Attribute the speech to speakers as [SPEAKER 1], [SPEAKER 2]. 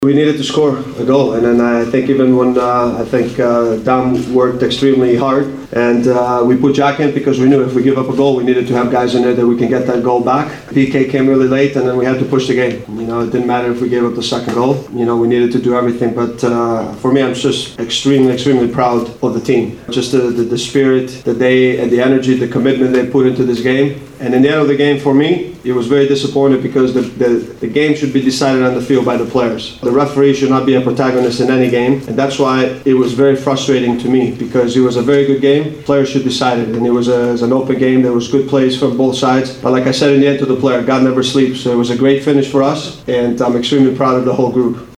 [SPEAKER 1] We needed to score a goal, and then I think even when Dom worked extremely hard, and we put Jack in because we knew if we give up a goal, we needed to have guys in there that we can get that goal back. PK came really late, and then we had to push the game. It didn't matter if we gave up the second goal. We needed to do everything, but for me, I'm just extremely proud of the team. Just the spirit, the energy, the commitment they put into this game. And in the end of the game, for me, it was very disappointing because the game should be decided on the field by the players. The referee should not be a protagonist in any game, and that's why it was very frustrating to me, because it was a very good game. Players should decide it, and it was an open game. There was good plays from both sides. But like I said in the end to the player, God never sleeps. So it was a great finish for us, and I'm extremely proud of the whole group.